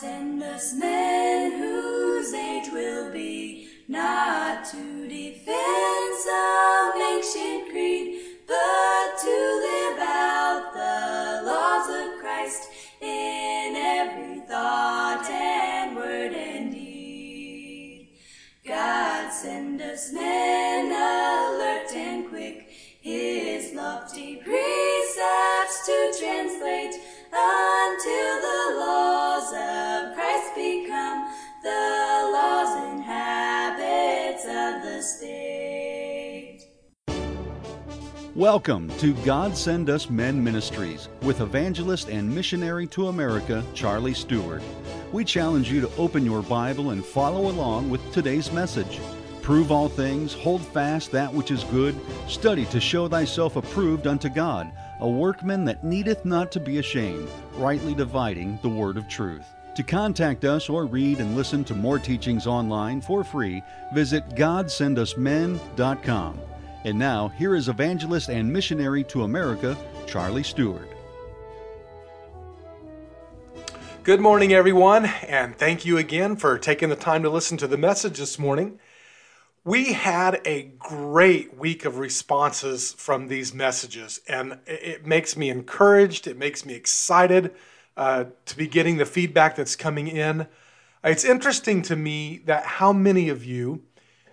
send us men whose age will be not to defend some ancient creed, but to live out the laws of Christ in every thought and word and deed. God send us men alert and quick, his lofty precepts to translate, until the laws of Christ become the laws and habits of the state. Welcome to God Send Us Men Ministries with evangelist and missionary to America, Charlie Stewart. We challenge you to open your Bible and follow along with today's message. Prove all things, hold fast that which is good, study to show thyself approved unto God, a workman that needeth not to be ashamed, rightly dividing the word of truth. To contact us or read and listen to more teachings online for free, visit GodSendUsMen.com. And now, here is evangelist and missionary to America, Charlie Stewart. Good morning, everyone, and thank you again for taking the time to listen to the message this morning. We had a great week of responses from these messages, and it makes me encouraged. It makes me excited to be getting the feedback that's coming in. It's interesting to me that how many of you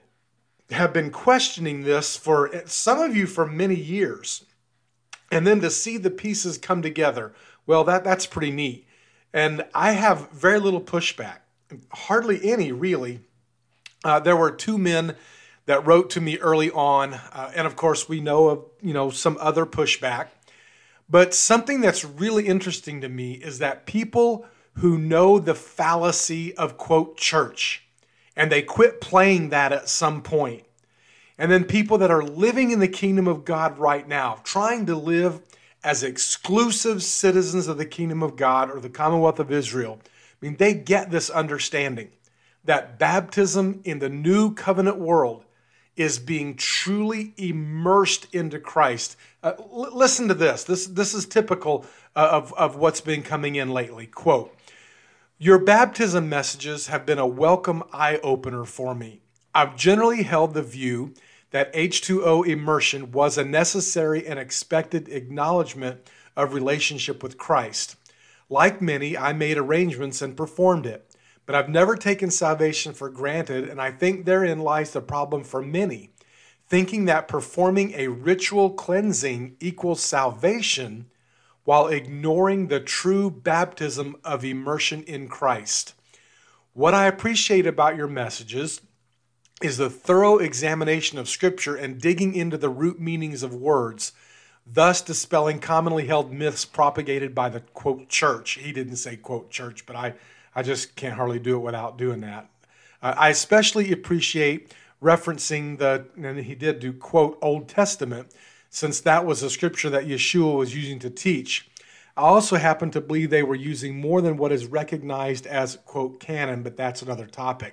have been questioning this for some of you for many years, and then to see the pieces come together, well, that's pretty neat. And I have very little pushback, hardly any, really. There were two men that wrote to me early on, and of course we know of some other pushback. But something that's really interesting to me is that people who know the fallacy of, quote, church, and they quit playing that at some point, and then people that are living in the kingdom of God right now, trying to live as exclusive citizens of the kingdom of God or the Commonwealth of Israel, they get this understanding that baptism in the new covenant world is being truly immersed into Christ. Listen to this. This is typical of what's been coming in lately. Quote, "Your baptism messages have been a welcome eye-opener for me. I've generally held the view that H2O immersion was a necessary and expected acknowledgement of relationship with Christ. Like many, I made arrangements and performed it. But I've never taken salvation for granted, and I think therein lies the problem for many, thinking that performing a ritual cleansing equals salvation while ignoring the true baptism of immersion in Christ. What I appreciate about your messages is the thorough examination of Scripture and digging into the root meanings of words, thus dispelling commonly held myths propagated by the, quote, church." He didn't say, quote, church, but I just can't hardly do it without doing that. I especially appreciate referencing and he did do, quote, Old Testament, since that was a scripture that Yeshua was using to teach. I also happen to believe they were using more than what is recognized as, quote, canon, but that's another topic.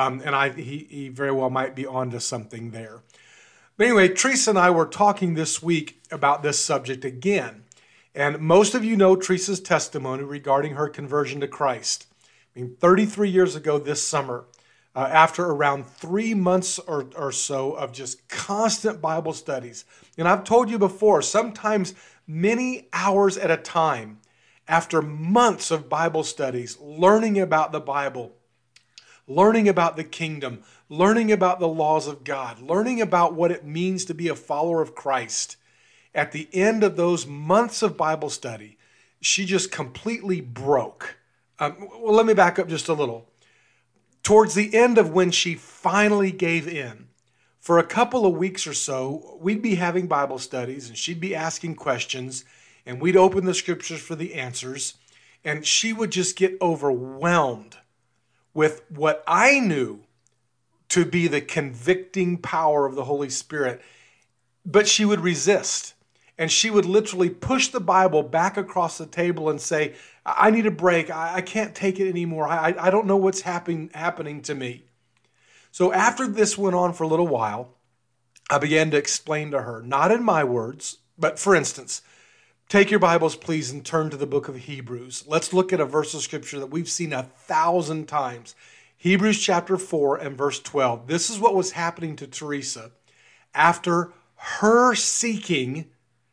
He very well might be onto something there. But anyway, Teresa and I were talking this week about this subject again. And most of you know Teresa's testimony regarding her conversion to Christ. 33 years ago this summer, after around 3 months or so of just constant Bible studies. And I've told you before, sometimes many hours at a time, after months of Bible studies, learning about the Bible, learning about the kingdom, learning about the laws of God, learning about what it means to be a follower of Christ. At the end of those months of Bible study, she just completely broke. Well, let me back up just a little. Towards the end of when she finally gave in, for a couple of weeks or so, we'd be having Bible studies and she'd be asking questions and we'd open the scriptures for the answers, and she would just get overwhelmed with what I knew to be the convicting power of the Holy Spirit. But she would resist. And she would literally push the Bible back across the table and say, "I need a break. I can't take it anymore. I don't know what's happening to me." So after this went on for a little while, I began to explain to her, not in my words, but for instance, Take your Bibles, please, and turn to the book of Hebrews. Let's look at a verse of scripture that we've seen 1,000 times. Hebrews chapter 4 and verse 12. This is what was happening to Teresa after her seeking.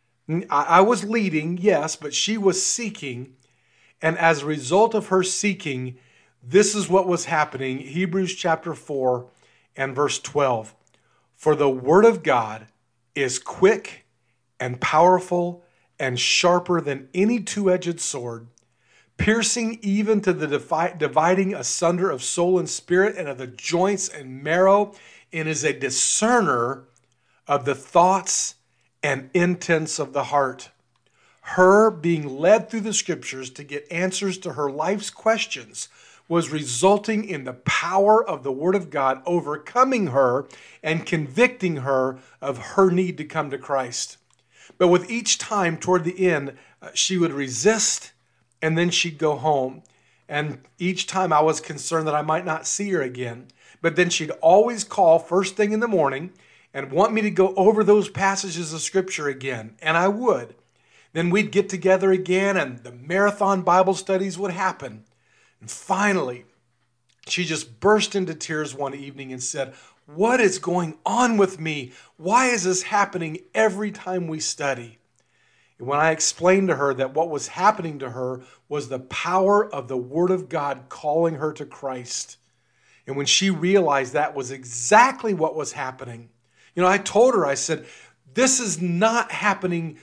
I was leading, yes, but she was seeking. And as a result of her seeking, this is what was happening. Hebrews chapter 4 and verse 12. For the word of God is quick and powerful and sharper than any two-edged sword, piercing even to the dividing asunder of soul and spirit and of the joints and marrow, and is a discerner of the thoughts and intents of the heart. Her being led through the scriptures to get answers to her life's questions was resulting in the power of the Word of God overcoming her and convicting her of her need to come to Christ. But with each time toward the end, she would resist and then she'd go home. And each time I was concerned that I might not see her again. But then she'd always call first thing in the morning and want me to go over those passages of scripture again. And I would. Then we'd get together again and the marathon Bible studies would happen. And finally, she just burst into tears one evening and said, "What is going on with me? Why is this happening every time we study?" And when I explained to her that what was happening to her was the power of the Word of God calling her to Christ, and when she realized that was exactly what was happening, I told her, I said, this is not happening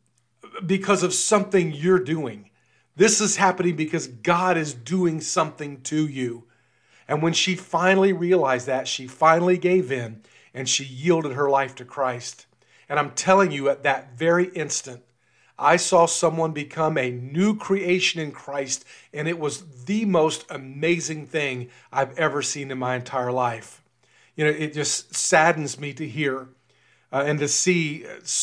because of something you're doing. This is happening because God is doing something to you. And when she finally realized that, she finally gave in and she yielded her life to Christ. And I'm telling you, at that very instant, I saw someone become a new creation in Christ, and it was the most amazing thing I've ever seen in my entire life. It just saddens me to hear and to see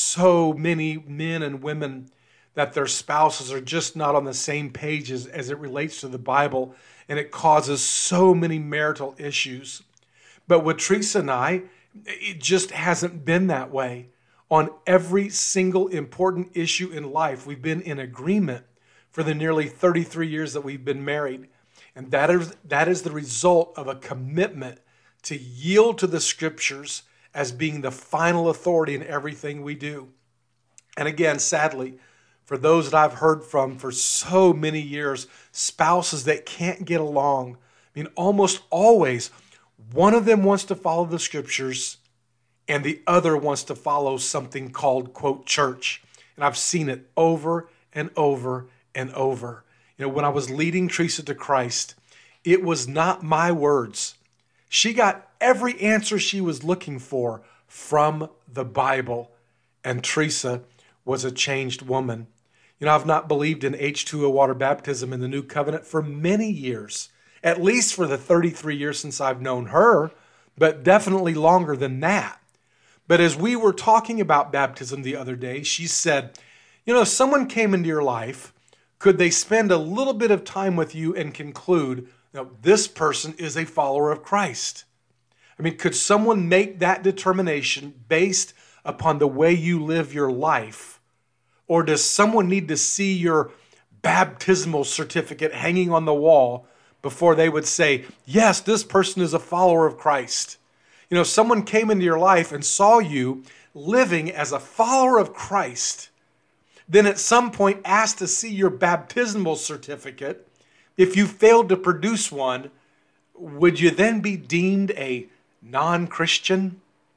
so many men and women that their spouses are just not on the same page as it relates to the Bible, and it causes so many marital issues. But with Teresa and I, it just hasn't been that way. On every single important issue in life, we've been in agreement for the nearly 33 years that we've been married. And that is the result of a commitment to yield to the scriptures as being the final authority in everything we do. And again, sadly, for those that I've heard from for so many years, spouses that can't get along, almost always, one of them wants to follow the scriptures and the other wants to follow something called, quote, church. And I've seen it over and over and over. When I was leading Teresa to Christ, it was not my words. She got every answer she was looking for from the Bible. And Teresa was a changed woman. I've not believed in H2O water baptism in the New Covenant for many years, at least for the 33 years since I've known her, but definitely longer than that. But as we were talking about baptism the other day, she said, if someone came into your life, could they spend a little bit of time with you and conclude, this person is a follower of Christ? Could someone make that determination based upon the way you live your life? Or does someone need to see your baptismal certificate hanging on the wall before they would say, yes, this person is a follower of Christ? If someone came into your life and saw you living as a follower of Christ, then at some point asked to see your baptismal certificate. If you failed to produce one, would you then be deemed a non-Christian?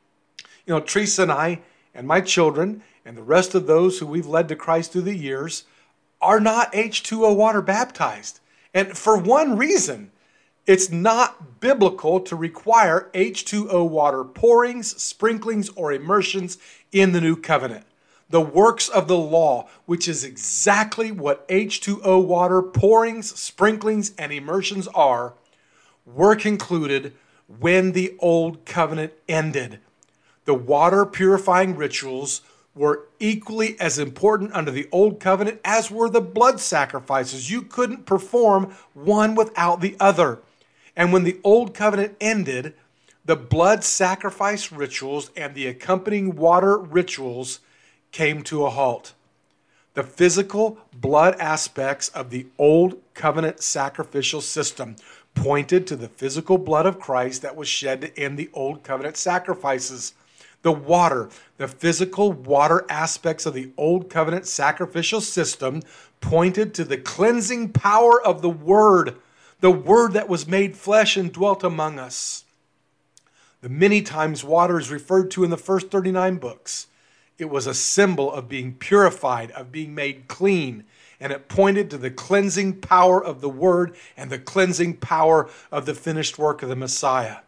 Teresa and I and my children and the rest of those who we've led to Christ through the years are not H2O water baptized. And for one reason, it's not biblical to require H2O water pourings, sprinklings, or immersions in the new covenant. The works of the law, which is exactly what H2O water pourings, sprinklings, and immersions are, were concluded when the old covenant ended. The water purifying rituals were equally as important under the old covenant as were the blood sacrifices. You couldn't perform one without the other. And when the old covenant ended, the blood sacrifice rituals and the accompanying water rituals came to a halt. The physical blood aspects of the old covenant sacrificial system pointed to the physical blood of Christ that was shed to end the old covenant sacrifices. The water, the physical water aspects of the old covenant sacrificial system pointed to the cleansing power of the Word that was made flesh and dwelt among us. The many times water is referred to in the first 39 books. It was a symbol of being purified, of being made clean, and it pointed to the cleansing power of the Word and the cleansing power of the finished work of the Messiah.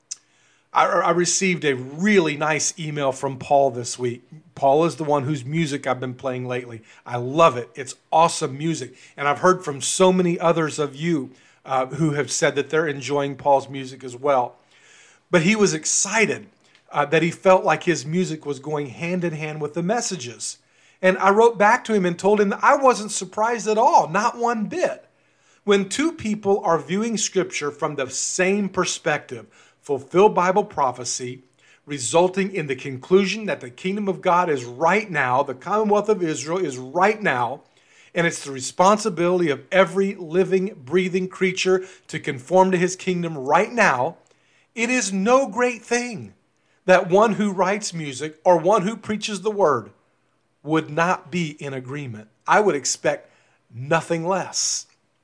I received a really nice email from Paul this week. Paul is the one whose music I've been playing lately. I love it. It's awesome music. And I've heard from so many others of you who have said that they're enjoying Paul's music as well. But he was excited that he felt like his music was going hand in hand with the messages. And I wrote back to him and told him that I wasn't surprised at all, not one bit. When two people are viewing Scripture from the same perspective, fulfill Bible prophecy, resulting in the conclusion that the kingdom of God is right now, the Commonwealth of Israel is right now, and it's the responsibility of every living, breathing creature to conform to his kingdom right now, it is no great thing that one who writes music or one who preaches the word would not be in agreement. I would expect nothing less.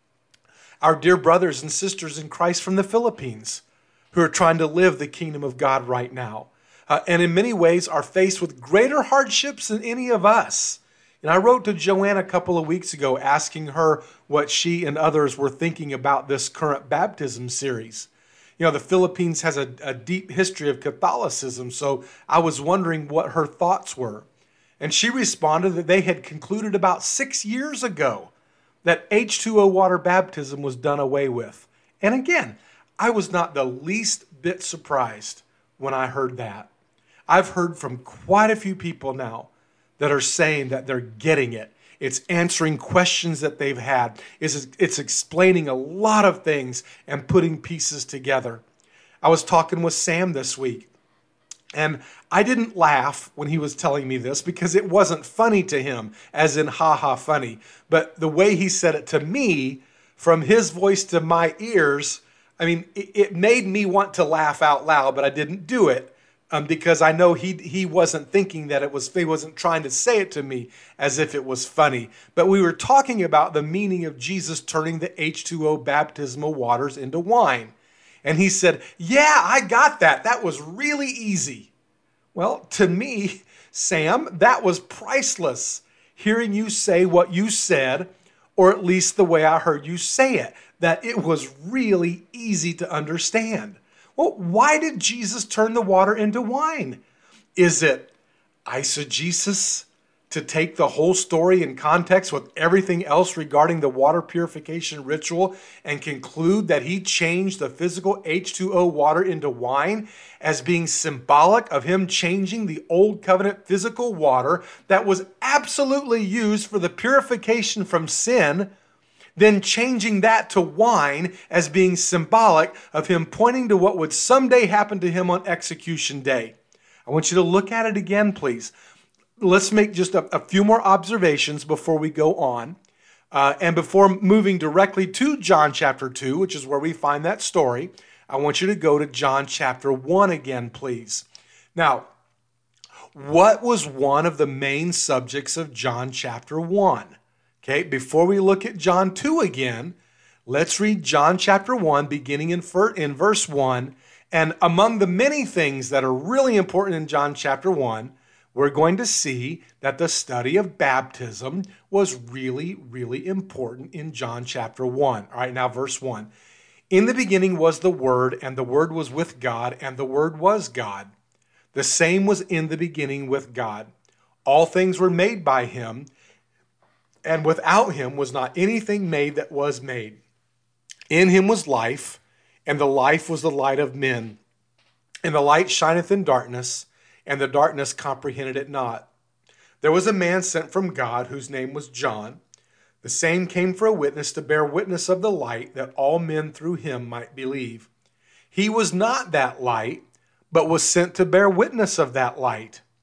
Our dear brothers and sisters in Christ from the Philippines, who are trying to live the kingdom of God right now, and in many ways are faced with greater hardships than any of us. And I wrote to Joanne a couple of weeks ago asking her what she and others were thinking about this current baptism series. You know, the Philippines has a deep history of Catholicism, so I was wondering what her thoughts were. And she responded that they had concluded about 6 years ago that H2O water baptism was done away with. And again, I was not the least bit surprised when I heard that. I've heard from quite a few people now that are saying that they're getting it. It's answering questions that they've had. It's explaining a lot of things and putting pieces together. I was talking with Sam this week, and I didn't laugh when he was telling me this because it wasn't funny to him, as in ha-ha funny. But the way he said it to me, from his voice to my ears, I mean, it made me want to laugh out loud, but I didn't do it because I know he wasn't thinking that he wasn't trying to say it to me as if it was funny. But we were talking about the meaning of Jesus turning the H2O baptismal waters into wine. And he said, yeah, I got that. That was really easy. Well, to me, Sam, that was priceless. Hearing you say what you said, or at least the way I heard you say it, that it was really easy to understand. Well, why did Jesus turn the water into wine? Is it eisegesis, to take the whole story in context with everything else regarding the water purification ritual and conclude that he changed the physical H2O water into wine as being symbolic of him changing the old covenant physical water that was absolutely used for the purification from sin, then changing that to wine as being symbolic of him pointing to what would someday happen to him on execution day? I want you to look at it again, please. Let's make just a few more observations before we go on. And before moving directly to John chapter 2, which is where we find that story, I want you to go to John chapter 1 again, please. Now, what was one of the main subjects of John chapter 1? Okay, before we look at John 2 again, let's read John chapter 1, beginning in verse 1. And among the many things that are really important in John chapter 1, we're going to see that the study of baptism was really, really important in John chapter 1. All right, now verse 1. In the beginning was the Word, and the Word was with God, and the Word was God. The same was in the beginning with God. All things were made by him, and without him was not anything made that was made. In him was life, and the life was the light of men. And the light shineth in darkness, and the darkness comprehended it not. There was a man sent from God, whose name was John. The same came for a witness, to bear witness of the light, that all men through him might believe. He was not that light, but was sent to bear witness of that light.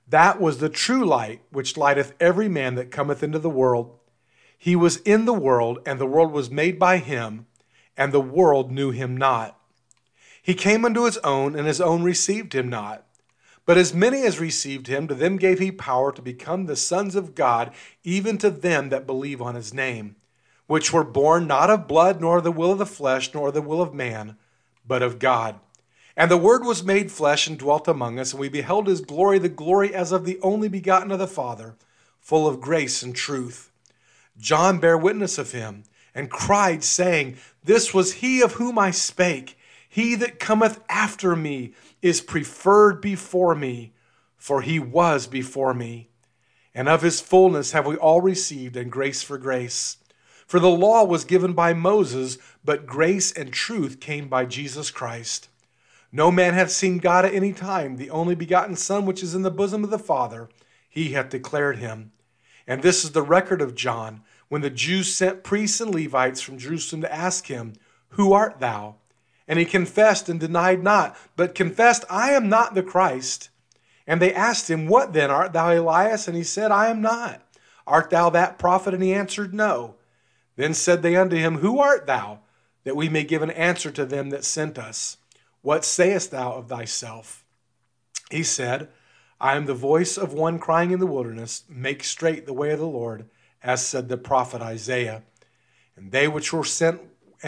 That was the true light, which lighteth every man that cometh into the world. He was in the world, and the world was made by him, and the world knew him not. He came unto his own, and his own received him not. But as many as received him, to them gave he power to become the sons of God, even to them that believe on his name, which were born not of blood, nor the will of the flesh, nor the will of man, but of God. And the Word was made flesh and dwelt among us, and we beheld his glory, the glory as of the only begotten of the Father, full of grace and truth. John bare witness of him, and cried, saying, This was he of whom I spake. He that cometh after me is preferred before me, for he was before me. And of his fullness have we all received, and grace for grace. For the law was given by Moses, but grace and truth came by Jesus Christ. No man hath seen God at any time. The only begotten Son, which is in the bosom of the Father, he hath declared him. And this is the record of John, when the Jews sent priests and Levites from Jerusalem to ask him, Who art thou? And he confessed and denied not, but confessed, I am not the Christ. And they asked him, What then? Art thou Elias? And he said, I am not. Art thou that prophet? And he answered, No. Then said they unto him, Who art thou? That we may give an answer to them that sent us. What sayest thou of thyself? He said, I am the voice of one crying in the wilderness, Make straight the way of the Lord, as said the prophet Isaiah. And they which were sent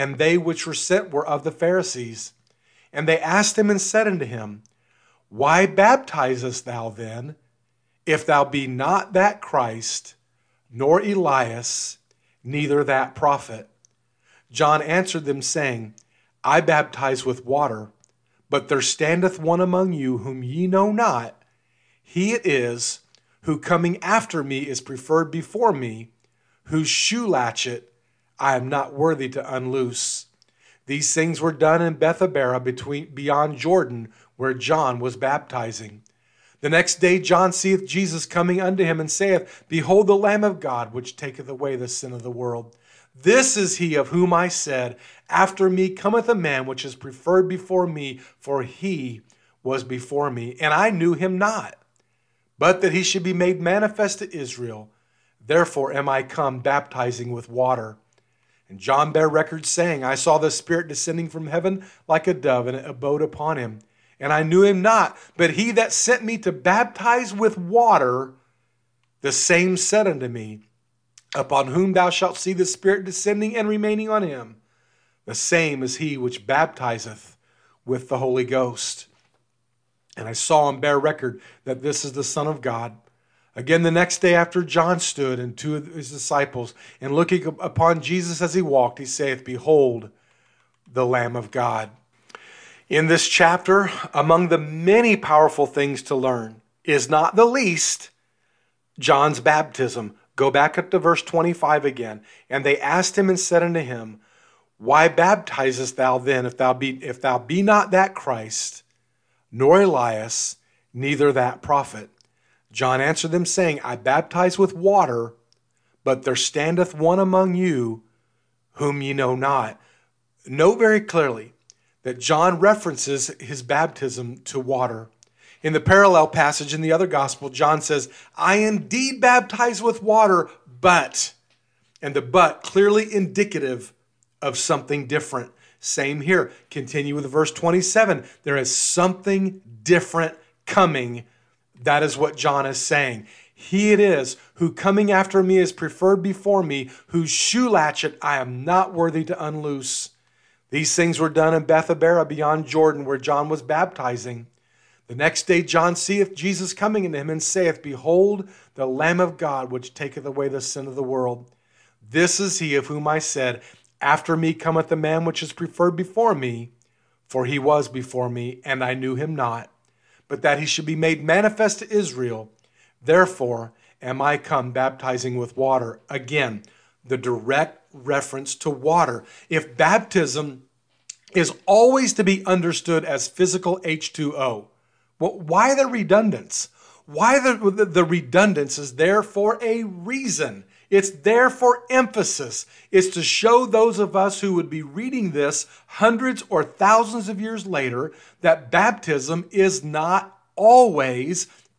were of the Pharisees. And they asked him and said unto him, Why baptizest thou then, if thou be not that Christ, nor Elias, neither that prophet? John answered them, saying, I baptize with water, but there standeth one among you whom ye know not. He it is, who coming after me is preferred before me, whose shoe latchet I am not worthy to unloose. These things were done in Bethabara beyond Jordan, where John was baptizing. The next day John seeth Jesus coming unto him, and saith, Behold the Lamb of God, which taketh away the sin of the world. This is he of whom I said, After me cometh a man which is preferred before me, for he was before me, and I knew him not. But that he should be made manifest to Israel. Therefore am I come baptizing with water. And John bare record, saying, I saw the Spirit descending from heaven like a dove, and it abode upon him. And I knew him not, but he that sent me to baptize with water, the same said unto me, Upon whom thou shalt see the Spirit descending and remaining on him, the same is he which baptizeth with the Holy Ghost. And I saw and bear record that this is the Son of God. Again, the next day after John stood and two of his disciples, and looking upon Jesus as he walked, he saith, Behold, the Lamb of God. In this chapter, among the many powerful things to learn, is not the least John's baptism. Go back up to verse 25 again. And they asked him and said unto him, Why baptizest thou then, if thou be not that Christ, nor Elias, neither that prophet? John answered them, saying, I baptize with water, but there standeth one among you whom ye know not. Note very clearly that John references his baptism to water. In the parallel passage in the other gospel, John says, I indeed baptize with water, but, and the but clearly indicative of something different. Same here. Continue with verse 27. There is something different coming. That is what John is saying. He it is who coming after me is preferred before me, whose shoe latchet I am not worthy to unloose. These things were done in Bethabara beyond Jordan, where John was baptizing. The next day John seeth Jesus coming unto him, and saith, Behold, the Lamb of God, which taketh away the sin of the world. This is he of whom I said, After me cometh a man which is preferred before me, for he was before me, and I knew him not. But that he should be made manifest to Israel. Therefore am I come baptizing with water. Again, the direct reference to water. If baptism is always to be understood as physical H2O, well, why the redundance? Why the redundance is there for a reason. It's there for emphasis. It's to show those of us who would be reading this hundreds or thousands of years later that baptism is not always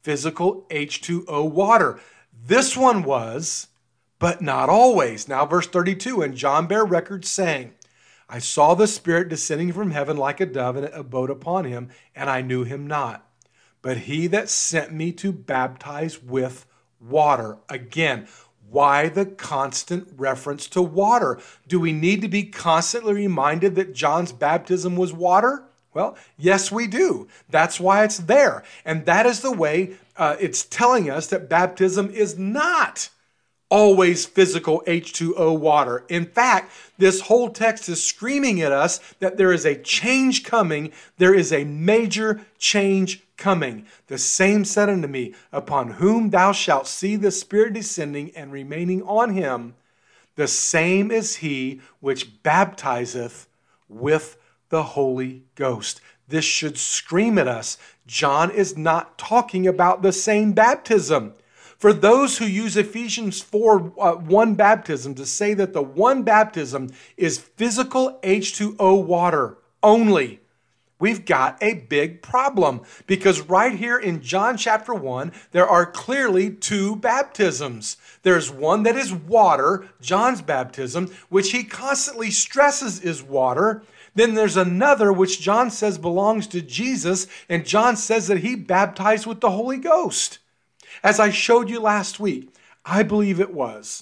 physical H2O water. This one was, but not always. Now, verse 32, and John bare record saying, I saw the Spirit descending from heaven like a dove, and it abode upon him, and I knew him not. But he that sent me to baptize with water. Again, why the constant reference to water? Do we need to be constantly reminded that John's baptism was water? Well, yes, we do. That's why it's there. And that is the way it's telling us that baptism is not always physical H2O water. In fact, this whole text is screaming at us that there is a change coming. There is a major change coming. The same said unto me, upon whom thou shalt see the Spirit descending and remaining on him, the same is he which baptizeth with the Holy Ghost. This should scream at us. John is not talking about the same baptism. For those who use Ephesians 4:1 baptism to say that the one baptism is physical H2O water only, we've got a big problem, because right here in John chapter 1, there are clearly two baptisms. There's one that is water, John's baptism, which he constantly stresses is water. Then there's another which John says belongs to Jesus, and John says that he baptized with the Holy Ghost. As I showed you last week, I believe it was.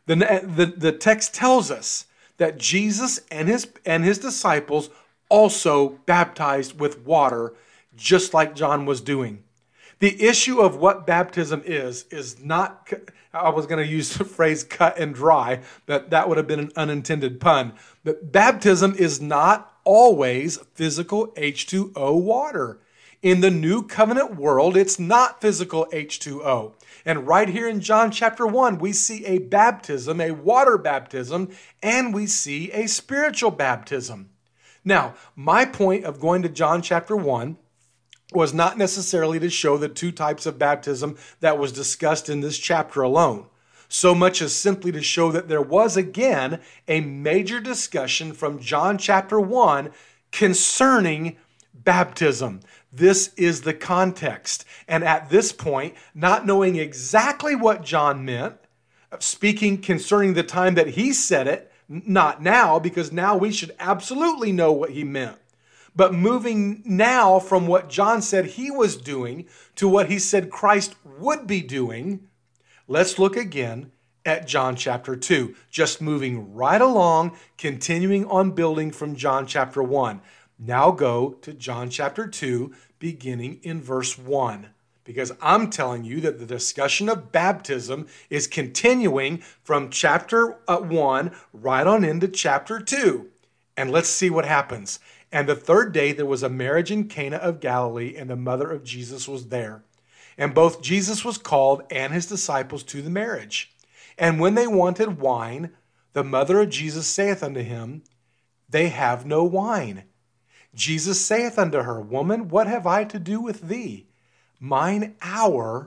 The text tells us that Jesus and his disciples also baptized with water, just like John was doing. The issue of what baptism is not, I was going to use the phrase cut and dry, but that would have been an unintended pun. But baptism is not always physical H2O water. In the new covenant world, it's not physical H2O. And right here in John chapter 1, we see a baptism, a water baptism, and we see a spiritual baptism. Now, my point of going to John chapter 1 was not necessarily to show the two types of baptism that was discussed in this chapter alone, so much as simply to show that there was again a major discussion from John chapter 1 concerning baptism. This is the context. And at this point, not knowing exactly what John meant, speaking concerning the time that he said it, not now, because now we should absolutely know what he meant. But moving now from what John said he was doing to what he said Christ would be doing, let's look again at John chapter 2. Just moving right along, continuing on building from John chapter 1. Now go to John chapter 2, beginning in verse 1. Because I'm telling you that the discussion of baptism is continuing from chapter 1 right on into chapter 2. And let's see what happens. And the third day there was a marriage in Cana of Galilee, and the mother of Jesus was there. And both Jesus was called and his disciples to the marriage. And when they wanted wine, the mother of Jesus saith unto him, They have no wine. Jesus saith unto her, Woman, what have I to do with thee? Mine hour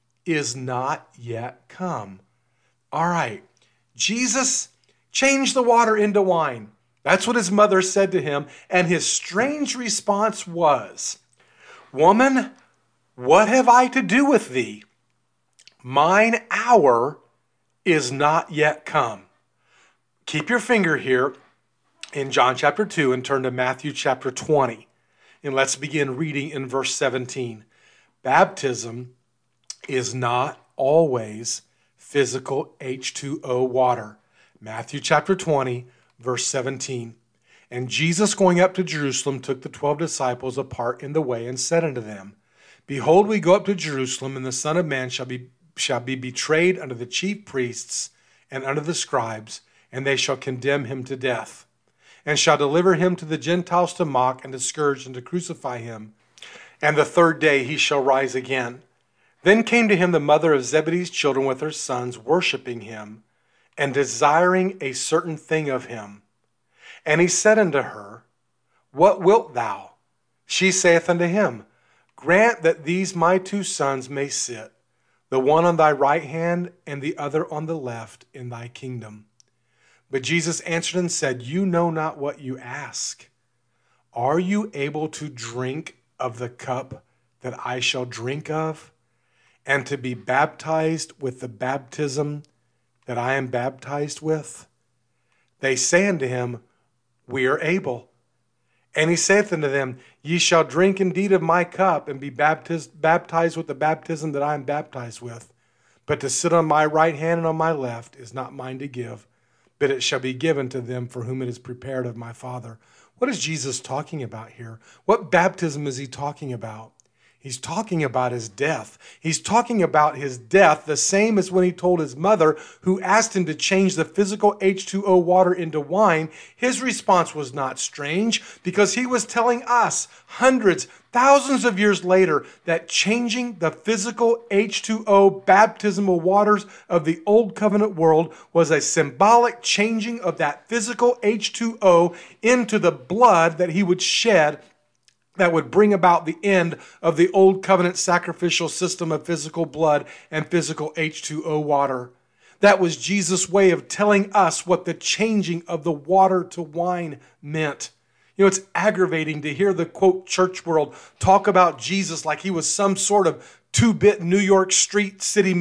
is not yet come. All right, Jesus changed the water into wine. That's what his mother said to him, and his strange response was, Woman, what have I to do with thee? Mine hour is not yet come. Keep your finger here in John chapter 2 and turn to Matthew chapter 20. And let's begin reading in verse 17. Baptism is not always physical H2O water. Matthew chapter 20, verse 17. And Jesus going up to Jerusalem took the 12 disciples apart in the way and said unto them, Behold, we go up to Jerusalem, and the Son of Man shall be betrayed unto the chief priests and unto the scribes, and they shall condemn him to death, and shall deliver him to the Gentiles to mock and to scourge and to crucify him. And the third day he shall rise again. Then came to him the mother of Zebedee's children with her sons, worshiping him, and desiring a certain thing of him. And he said unto her, What wilt thou? She saith unto him, Grant that these my two sons may sit, the one on thy right hand and the other on the left, in thy kingdom. But Jesus answered and said, You know not what you ask. Are you able to drink of the cup that I shall drink of, and to be baptized with the baptism that I am baptized with? They say unto him, We are able. And he saith unto them, Ye shall drink indeed of my cup, and be baptized with the baptism that I am baptized with. But to sit on my right hand and on my left is not mine to give, but it shall be given to them for whom it is prepared of my Father. What is Jesus talking about here? What baptism is he talking about? He's talking about his death. He's talking about his death, the same as when he told his mother, who asked him to change the physical H2O water into wine. His response was not strange, because he was telling us hundreds, thousands of years later that changing the physical H2O baptismal waters of the old covenant world was a symbolic changing of that physical H2O into the blood that he would shed, that would bring about the end of the old covenant sacrificial system of physical blood and physical H2O water. That was Jesus' way of telling us what the changing of the water to wine meant. You know, it's aggravating to hear the, quote, church world talk about Jesus like he was some sort of two-bit New York City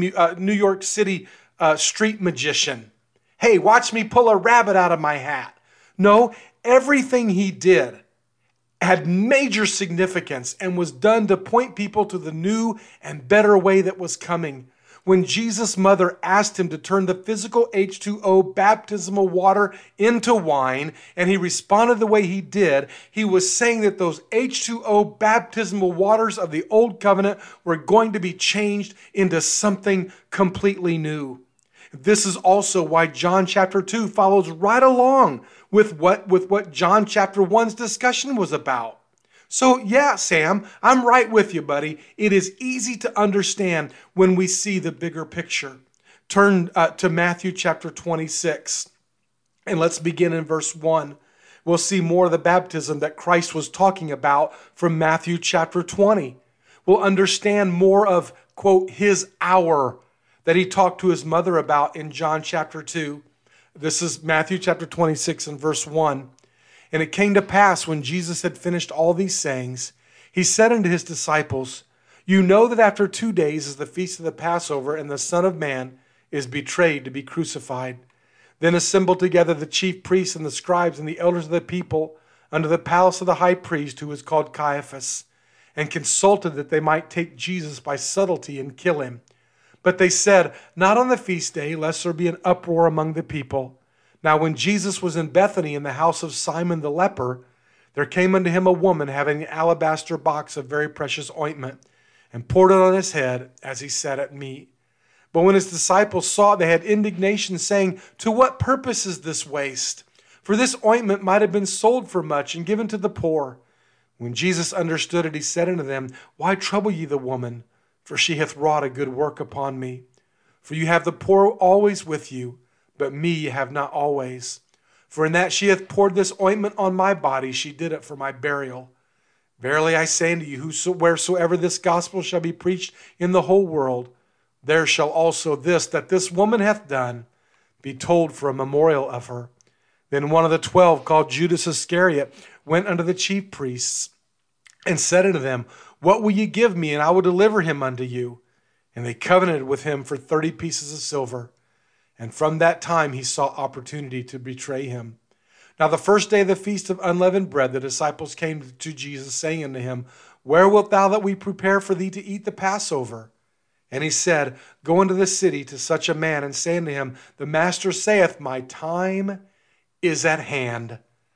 street magician. Hey, watch me pull a rabbit out of my hat. No, everything he did had major significance and was done to point people to the new and better way that was coming. When Jesus' mother asked him to turn the physical H2O baptismal water into wine, and he responded the way he did, he was saying that those H2O baptismal waters of the old covenant were going to be changed into something completely new. This is also why John chapter 2 follows right along with what John chapter 1's discussion was about. So yeah, Sam, I'm right with you, buddy. It is easy to understand when we see the bigger picture. Turn to Matthew chapter 26, and let's begin in verse 1. We'll see more of the baptism that Christ was talking about from Matthew chapter 20. We'll understand more of, quote, his hour that he talked to his mother about in John chapter 2. This is Matthew chapter 26 and verse 1. And it came to pass, when Jesus had finished all these sayings, he said unto his disciples, You know that after 2 days is the feast of the Passover, and the Son of Man is betrayed to be crucified. Then assembled together the chief priests and the scribes and the elders of the people unto the palace of the high priest, who was called Caiaphas, and consulted that they might take Jesus by subtlety and kill him. But they said, Not on the feast day, lest there be an uproar among the people. Now when Jesus was in Bethany in the house of Simon the leper, there came unto him a woman having an alabaster box of very precious ointment, and poured it on his head as he sat at meat. But when his disciples saw it, they had indignation, saying, To what purpose is this waste? For this ointment might have been sold for much and given to the poor. When Jesus understood it, he said unto them, Why trouble ye the woman? For she hath wrought a good work upon me. For you have the poor always with you, but me ye have not always. For in that she hath poured this ointment on my body, she did it for my burial. Verily I say unto you, wheresoever this gospel shall be preached in the whole world, there shall also this that this woman hath done be told for a memorial of her. Then one of the 12, called Judas Iscariot, went unto the chief priests and said unto them, What will ye give me, and I will deliver him unto you? And they covenanted with him for 30 pieces of silver. And from that time he saw opportunity to betray him. Now the first day of the feast of unleavened bread, the disciples came to Jesus, saying unto him, Where wilt thou that we prepare for thee to eat the Passover? And he said, Go into the city to such a man, and say unto him, The master saith, My time is at hand.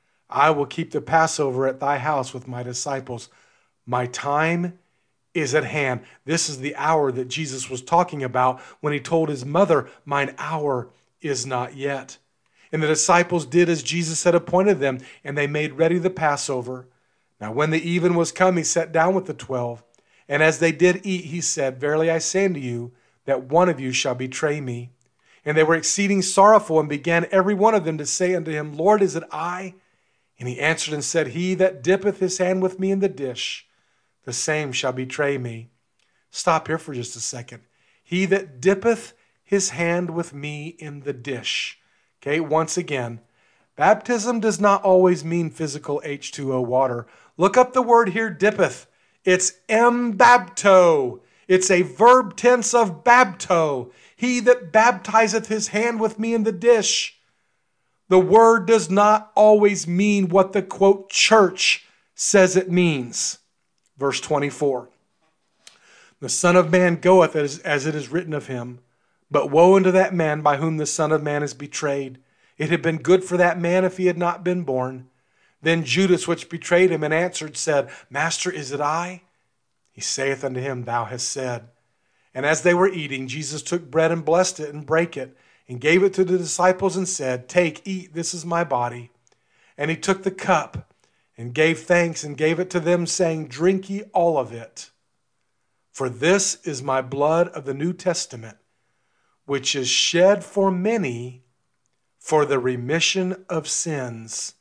I will keep the Passover at thy house with my disciples. My time is at hand. This is the hour that Jesus was talking about when he told his mother, Mine hour is not yet. And the disciples did as Jesus had appointed them, and they made ready the Passover. Now when the even was come, he sat down with the 12. And as they did eat, he said, Verily I say unto you, that one of you shall betray me. And they were exceeding sorrowful, and began every one of them to say unto him, Lord, is it I? And he answered and said, He that dippeth his hand with me in the dish, the same shall betray me. Stop here for just a second. He that dippeth his hand with me in the dish. Okay, once again, baptism does not always mean physical H2O water. Look up the word here, dippeth. It's embapto. It's a verb tense of bapto. He that baptizeth his hand with me in the dish. The word does not always mean what the, quote, church says it means. Verse 24. The Son of Man goeth as it is written of him. But woe unto that man by whom the Son of Man is betrayed. It had been good for that man if he had not been born. Then Judas, which betrayed him, and answered, said, Master, is it I? He saith unto him, Thou hast said. And as they were eating, Jesus took bread and blessed it and brake it, and gave it to the disciples and said, Take, eat, this is my body. And he took the cup and gave thanks and gave it to them, saying, Drink ye all of it. For this is my blood of the New Testament, which is shed for many for the remission of sins.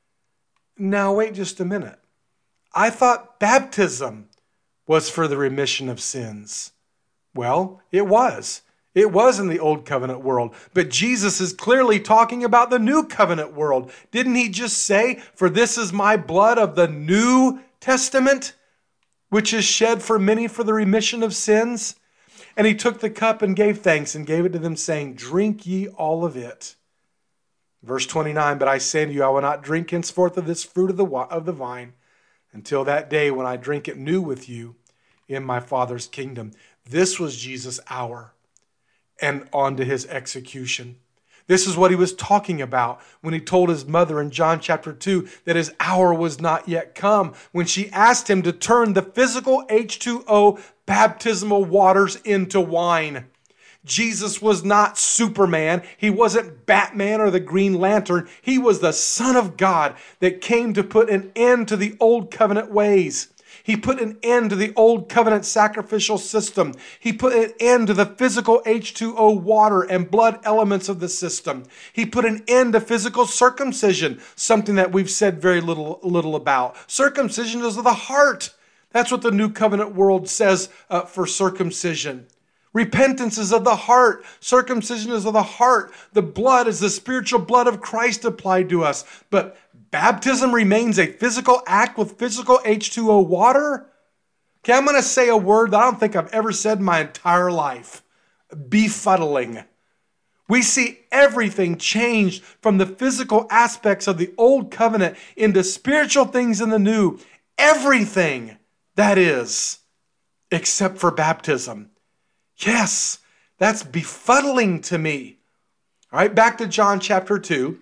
Now, wait just a minute. I thought baptism was for the remission of sins. Well, it was. It was in the Old Covenant world. But Jesus is clearly talking about the New Covenant world. Didn't he just say, For this is my blood of the New Testament, which is shed for many for the remission of sins? And he took the cup and gave thanks and gave it to them, saying, Drink ye all of it. Verse 29, But I say unto you, I will not drink henceforth of this fruit of the vine until that day when I drink it new with you in my Father's kingdom. This was Jesus' hour, and on to his execution. This is what he was talking about when he told his mother in John chapter 2 that his hour was not yet come, when she asked him to turn the physical H2O baptismal waters into wine. Jesus was not Superman. He wasn't Batman or the Green Lantern. He was the Son of God that came to put an end to the old covenant ways. He put an end to the old covenant sacrificial system. He put an end to the physical H2O water and blood elements of the system. He put an end to physical circumcision, something that we've said very little about. Circumcision is of the heart. That's what the new covenant world says for circumcision. Repentance is of the heart. Circumcision is of the heart. The blood is the spiritual blood of Christ applied to us. But baptism remains a physical act with physical H2O water? Okay, I'm going to say a word that I don't think I've ever said in my entire life. Befuddling. We see everything changed from the physical aspects of the old covenant into spiritual things in the new. Everything, that is, except for baptism. Yes, that's befuddling to me. All right, back to John chapter 2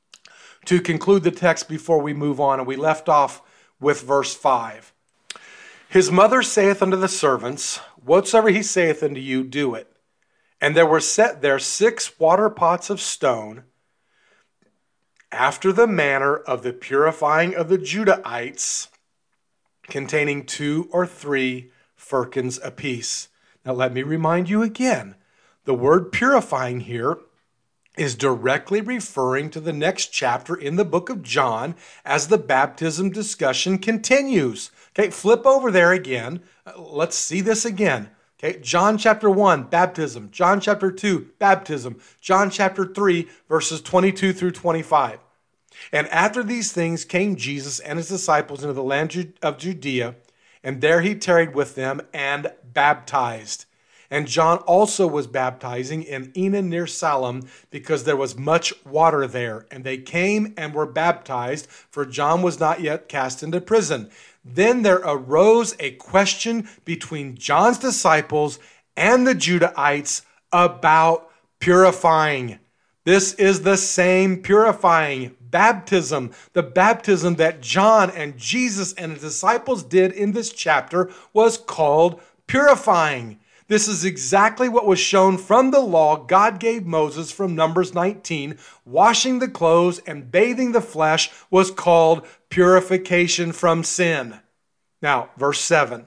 to conclude the text before we move on. And we left off with verse 5. His mother saith unto the servants, Whatsoever he saith unto you, do it. And there were set there 6 water pots of stone, after the manner of the purifying of the Judahites, containing 2 or 3 firkins apiece. Now let me remind you again, the word purifying here is directly referring to the next chapter in the book of John as the baptism discussion continues. Okay, flip over there again. Let's see this again. Okay, John chapter 1, baptism. John chapter 2, baptism. John chapter 3, verses 22 through 25. And after these things came Jesus and his disciples into the land of Judea, and there he tarried with them and baptized. And John also was baptizing in Enon near Salem, because there was much water there. And they came and were baptized, for John was not yet cast into prison. Then there arose a question between John's disciples and the Judahites about purifying. This is the same purifying baptism. The baptism that John and Jesus and his disciples did in this chapter was called purifying. This is exactly what was shown from the law God gave Moses from Numbers 19. Washing the clothes and bathing the flesh was called purification from sin. Now, verse 7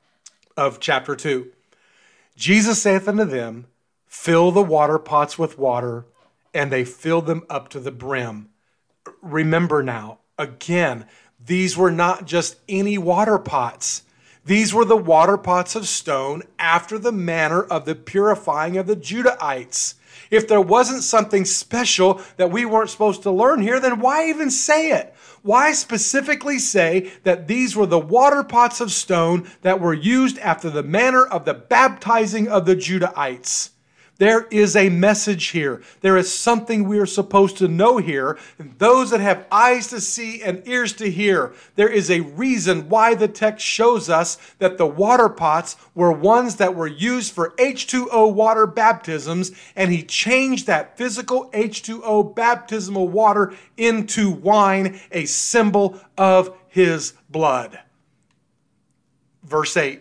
of chapter 2. Jesus saith unto them, Fill the water pots with water, and they filled them up to the brim. Remember now, again, these were not just any water pots. These were the water pots of stone after the manner of the purifying of the Judahites. If there wasn't something special that we weren't supposed to learn here, then why even say it? Why specifically say that these were the water pots of stone that were used after the manner of the baptizing of the Judahites? There is a message here. There is something we are supposed to know here. And those that have eyes to see and ears to hear, there is a reason why the text shows us that the water pots were ones that were used for H2O water baptisms, and he changed that physical H2O baptismal water into wine, a symbol of his blood. Verse 8,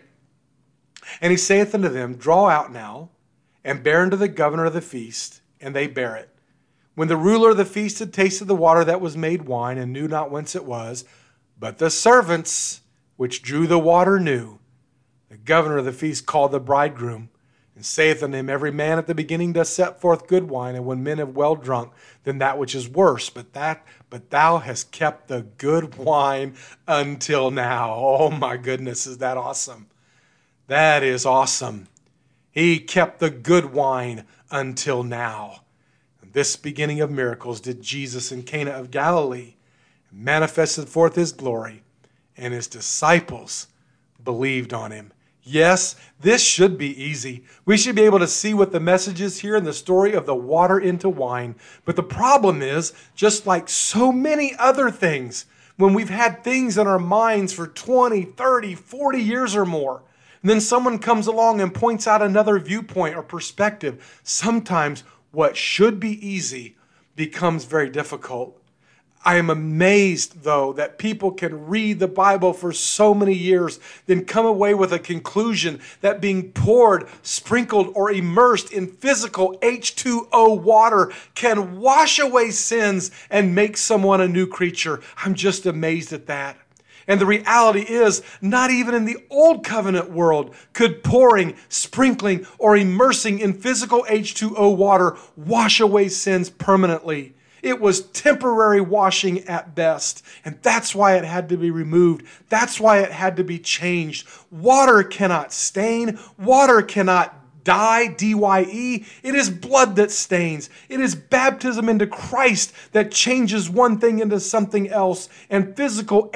and he saith unto them, draw out now, and bear unto the governor of the feast, and they bear it. When the ruler of the feast had tasted the water that was made wine, and knew not whence it was, but the servants which drew the water knew, the governor of the feast called the bridegroom, and saith unto him, every man at the beginning doth set forth good wine, and when men have well drunk, then that which is worse. But thou hast kept the good wine until now. Oh my goodness, is that awesome? That is awesome. He kept the good wine until now. And this beginning of miracles did Jesus in Cana of Galilee, manifested forth his glory, and his disciples believed on him. Yes, this should be easy. We should be able to see what the message is here in the story of the water into wine. But the problem is, just like so many other things, when we've had things in our minds for 20, 30, 40 years or more, and then someone comes along and points out another viewpoint or perspective, sometimes what should be easy becomes very difficult. I am amazed, though, that people can read the Bible for so many years, then come away with a conclusion that being poured, sprinkled, or immersed in physical H2O water can wash away sins and make someone a new creature. I'm just amazed at that. And the reality is, not even in the Old Covenant world could pouring, sprinkling, or immersing in physical H2O water wash away sins permanently. It was temporary washing at best, and that's why it had to be removed. That's why it had to be changed. Water cannot stain. Water cannot dye, D-Y-E. It is blood that stains. It is baptism into Christ that changes one thing into something else. And physical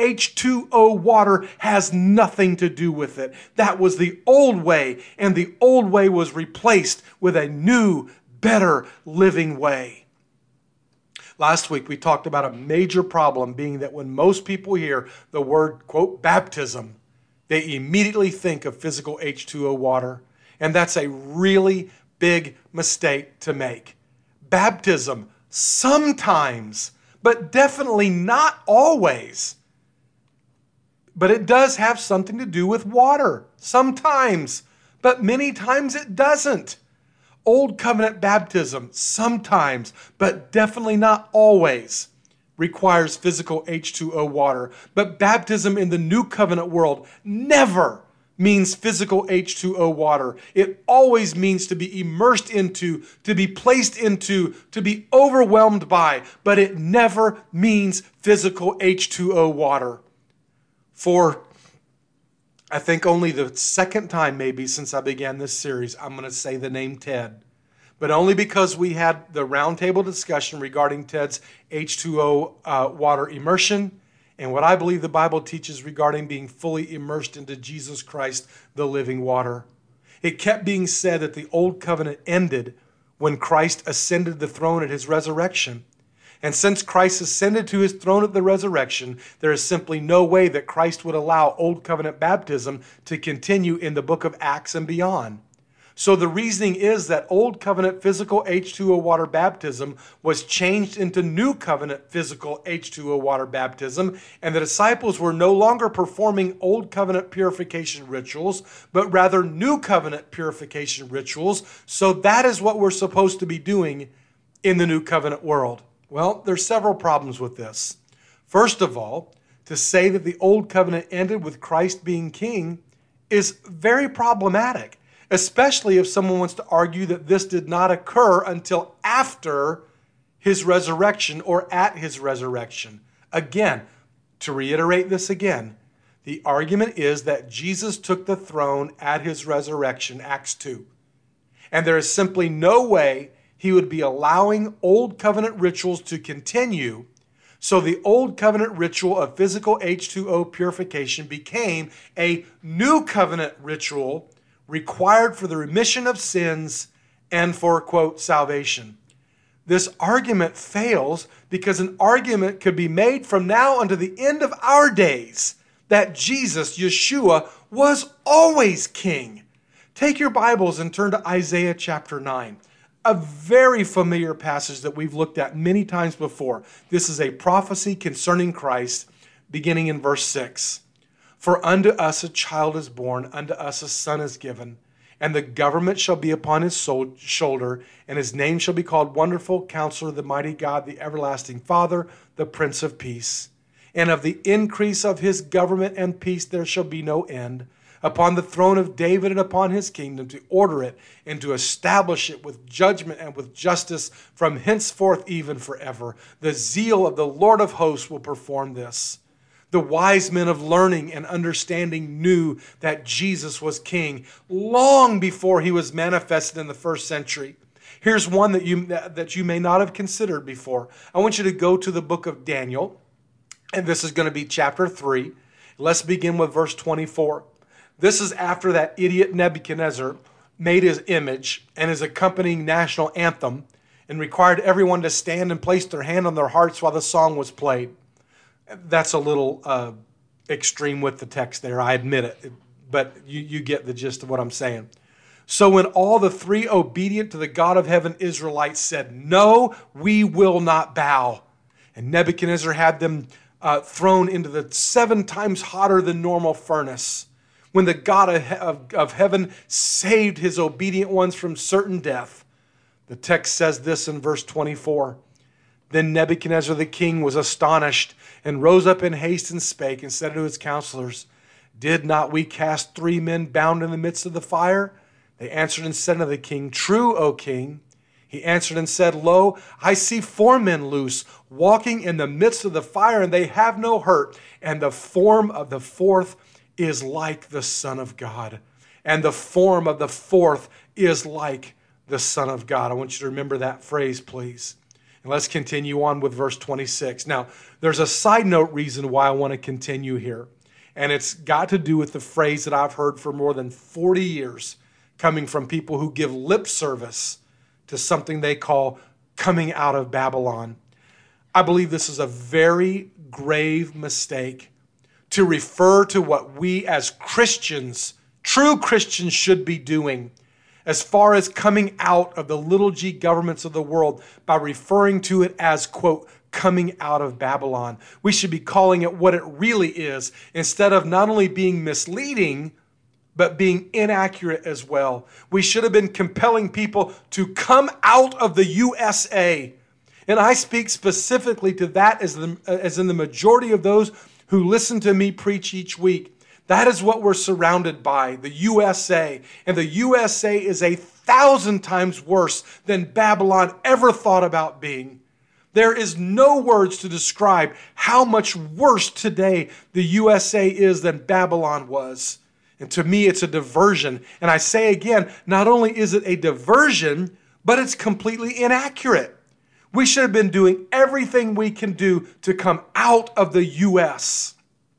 H2O water has nothing to do with it. That was the old way, and the old way was replaced with a new, better living way. Last week, we talked about a major problem being that when most people hear the word, quote, baptism, they immediately think of physical H2O water. And that's a really big mistake to make. Baptism, sometimes, but definitely not always. But it does have something to do with water, sometimes, but many times it doesn't. Old covenant baptism, sometimes, but definitely not always, requires physical H2O water. But baptism in the new covenant world never means physical H2O water. It always means to be immersed into, to be placed into, to be overwhelmed by, but it never means physical H2O water. For I think only the second time maybe since I began this series, I'm going to say the name Ted. But only because we had the roundtable discussion regarding Ted's H2O water immersion and what I believe the Bible teaches regarding being fully immersed into Jesus Christ, the living water. It kept being said that the old covenant ended when Christ ascended the throne at his resurrection. And since Christ ascended to his throne at the resurrection, there is simply no way that Christ would allow old covenant baptism to continue in the book of Acts and beyond. So the reasoning is that old covenant physical H2O water baptism was changed into new covenant physical H2O water baptism, and the disciples were no longer performing old covenant purification rituals, but rather new covenant purification rituals. So that is what we're supposed to be doing in the new covenant world. Well, there's several problems with this. First of all, to say that the old covenant ended with Christ being king is very problematic, especially if someone wants to argue that this did not occur until after his resurrection or at his resurrection. Again, to reiterate this again, the argument is that Jesus took the throne at his resurrection, Acts 2. And there is simply no way he would be allowing old covenant rituals to continue So the old covenant ritual of physical H2O purification became a new covenant ritual required for the remission of sins and for, quote, salvation. This argument fails because an argument could be made from now unto the end of our days that Jesus, Yeshua, was always king. Take your Bibles and turn to Isaiah chapter 9. A very familiar passage that we've looked at many times before. This is a prophecy concerning Christ, beginning in verse 6. For unto us a child is born, unto us a son is given, and the government shall be upon his shoulder, and his name shall be called Wonderful Counselor, the Mighty God, the Everlasting Father, the Prince of Peace. And of the increase of his government and peace there shall be no end, upon the throne of David and upon his kingdom, to order it and to establish it with judgment and with justice from henceforth even forever. The zeal of the Lord of hosts will perform this. The wise men of learning and understanding knew that Jesus was king long before he was manifested in the first century. Here's one that you may not have considered before. I want you to go to the book of Daniel, and this is going to be chapter 3. Let's begin with verse 24. This is after that idiot Nebuchadnezzar made his image and his accompanying national anthem and required everyone to stand and place their hand on their hearts while the song was played. That's a little extreme with the text there, I admit it, but you get the gist of what I'm saying. So when all the three obedient to the God of heaven Israelites said, "No, we will not bow," and Nebuchadnezzar had them thrown into the 7 times hotter than normal furnace, when the God of heaven saved his obedient ones from certain death, the text says this in verse 24. Then Nebuchadnezzar the king was astonished and rose up in haste and spake and said to his counselors, "Did not we cast 3 men bound in the midst of the fire?" They answered and said unto the king, "True, O king." He answered and said, "Lo, I see 4 men loose, walking in the midst of the fire, and they have no hurt, and the form of the 4th is like the Son of God." And the form of the 4th is like the Son of God. I want you to remember that phrase, please. And let's continue on with verse 26. Now, there's a side note reason why I want to continue here. And it's got to do with the phrase that I've heard for more than 40 years coming from people who give lip service to something they call coming out of Babylon. I believe this is a very grave mistake to refer to what we as Christians, true Christians, should be doing as far as coming out of the little g governments of the world by referring to it as, quote, coming out of Babylon. We should be calling it what it really is, instead of not only being misleading, but being inaccurate as well. We should have been compelling people to come out of the USA. And I speak specifically to that as in the majority of those who listen to me preach each week. That is what we're surrounded by, the USA. And the USA is 1,000 times worse than Babylon ever thought about being. There is no words to describe how much worse today the USA is than Babylon was. And to me, it's a diversion. And I say again, not only is it a diversion, but it's completely inaccurate. We should have been doing everything we can do to come out of the U.S.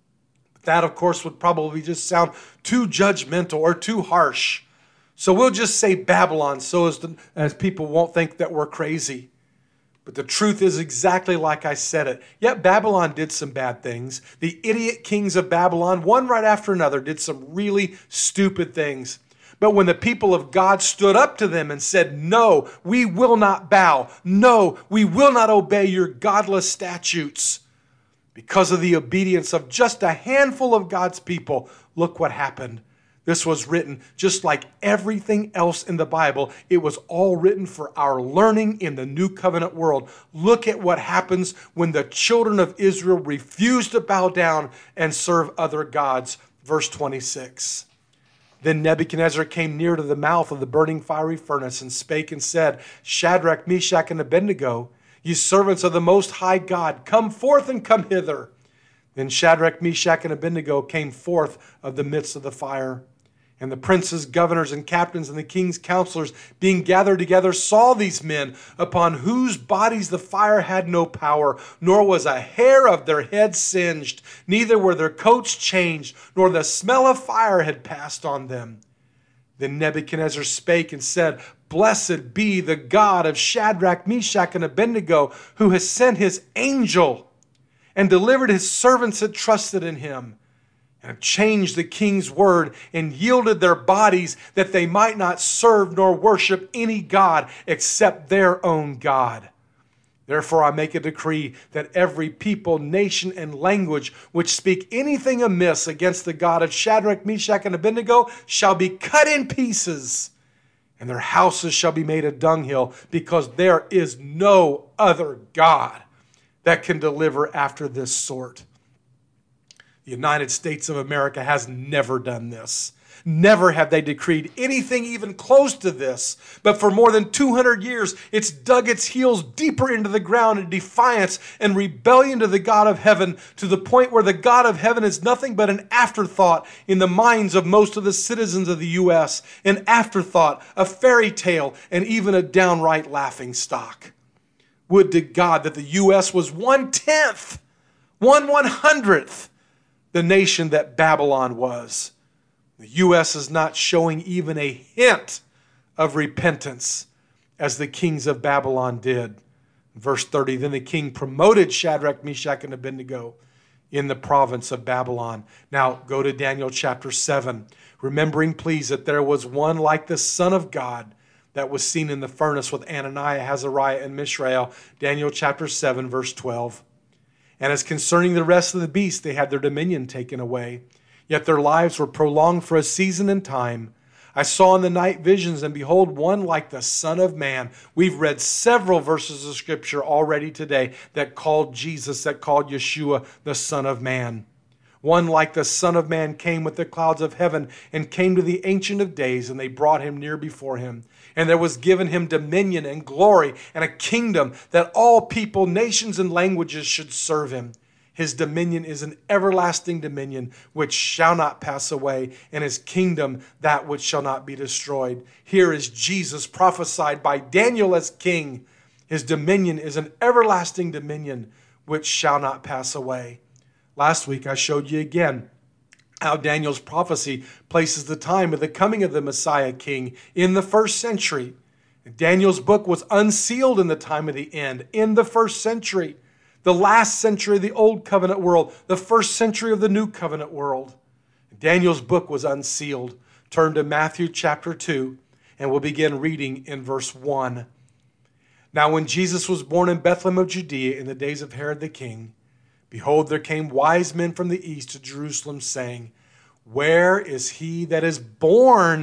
That, of course, would probably just sound too judgmental or too harsh. So we'll just say Babylon so as people won't think that we're crazy. But the truth is exactly like I said it. Yet Babylon did some bad things. The idiot kings of Babylon, one right after another, did some really stupid things. But when the people of God stood up to them and said, "No, we will not bow. No, we will not obey your godless statutes," because of the obedience of just a handful of God's people, look what happened. This was written just like everything else in the Bible. It was all written for our learning in the New Covenant world. Look at what happens when the children of Israel refuse to bow down and serve other gods. Verse 26. Then Nebuchadnezzar came near to the mouth of the burning fiery furnace and spake and said, "Shadrach, Meshach, and Abednego, ye servants of the Most High God, come forth and come hither." Then Shadrach, Meshach, and Abednego came forth of the midst of the fire. And the princes, governors, and captains, and the king's counselors, being gathered together, saw these men, upon whose bodies the fire had no power, nor was a hair of their head singed, neither were their coats changed, nor the smell of fire had passed on them. Then Nebuchadnezzar spake and said, Blessed be the God of Shadrach, Meshach, and Abednego, who has sent his angel and delivered his servants that trusted in him, and have changed the king's word and yielded their bodies that they might not serve nor worship any god except their own God. Therefore I make a decree that every people, nation, and language which speak anything amiss against the God of Shadrach, Meshach, and Abednego shall be cut in pieces, and their houses shall be made a dunghill, because there is no other God that can deliver after this sort. The United States of America has never done this. Never have they decreed anything even close to this. But for more than 200 years, it's dug its heels deeper into the ground in defiance and rebellion to the God of heaven, to the point where the God of heaven is nothing but an afterthought in the minds of most of the citizens of the U.S., an afterthought, a fairy tale, and even a downright laughing stock. Would to God that the U.S. was 1/10, 1/100th, the nation that Babylon was. The U.S. is not showing even a hint of repentance as the kings of Babylon did. Verse 30, then the king promoted Shadrach, Meshach, and Abednego in the province of Babylon. Now go to Daniel chapter 7, remembering please that there was one like the Son of God that was seen in the furnace with Ananiah, Azariah, and Mishael. Daniel chapter 7, verse 12. And as concerning the rest of the beasts, they had their dominion taken away. Yet their lives were prolonged for a season and time. I saw in the night visions, and behold, one like the Son of Man. We've read several verses of Scripture already today that called Jesus, that called Yeshua the Son of Man. One like the Son of Man came with the clouds of heaven and came to the Ancient of Days, and they brought him near before him. And there was given him dominion and glory and a kingdom that all people, nations, and languages should serve him. His dominion is an everlasting dominion which shall not pass away, and his kingdom that which shall not be destroyed. Here is Jesus prophesied by Daniel as king. His dominion is an everlasting dominion which shall not pass away. Last week I showed you again how Daniel's prophecy places the time of the coming of the Messiah King in the first century. Daniel's book was unsealed in the time of the end, in the first century, the last century of the Old Covenant world, the first century of the New Covenant world. Daniel's book was unsealed. Turn to Matthew chapter 2, and we'll begin reading in verse 1. Now when Jesus was born in Bethlehem of Judea in the days of Herod the king, behold, there came wise men from the east to Jerusalem, saying, Where is he that is born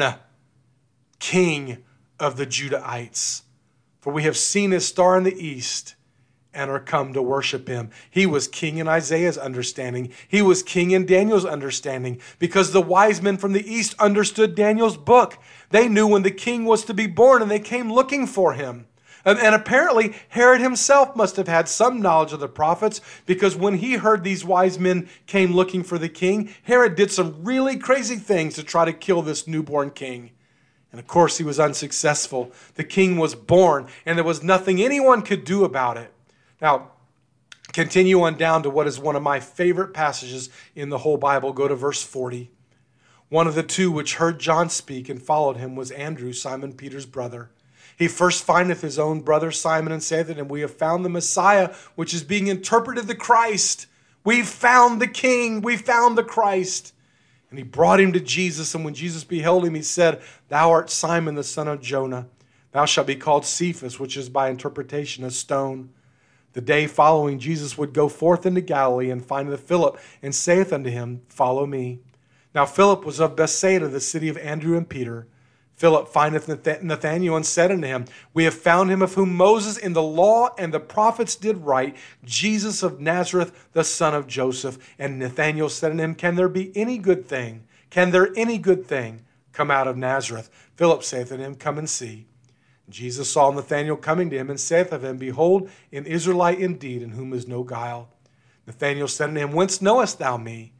King of the Judahites? For we have seen his star in the east and are come to worship him. He was king in Isaiah's understanding. He was king in Daniel's understanding, because the wise men from the east understood Daniel's book. They knew when the king was to be born, and they came looking for him. And apparently, Herod himself must have had some knowledge of the prophets, because when he heard these wise men came looking for the king, Herod did some really crazy things to try to kill this newborn king. And of course, he was unsuccessful. The king was born, and there was nothing anyone could do about it. Now, continue on down to what is one of my favorite passages in the whole Bible. Go to verse 40. One of the two which heard John speak and followed him was Andrew, Simon Peter's brother. He first findeth his own brother Simon, and saith unto him, We have found the Messiah, which is being interpreted the Christ. We've found the King. We found the Christ. And he brought him to Jesus, and when Jesus beheld him, he said, Thou art Simon, the son of Jonah. Thou shalt be called Cephas, which is by interpretation a stone. The day following, Jesus would go forth into Galilee, and findeth Philip, and saith unto him, Follow me. Now Philip was of Bethsaida, the city of Andrew and Peter. Philip findeth Nathanael, and said unto him, We have found him of whom Moses in the law and the prophets did write, Jesus of Nazareth, the son of Joseph. And Nathanael said unto him, Can there any good thing come out of Nazareth? Philip saith unto him, Come and see. Jesus saw Nathanael coming to him, and saith of him, Behold, an Israelite indeed, in whom is no guile. Nathanael said unto him, Whence knowest thou me?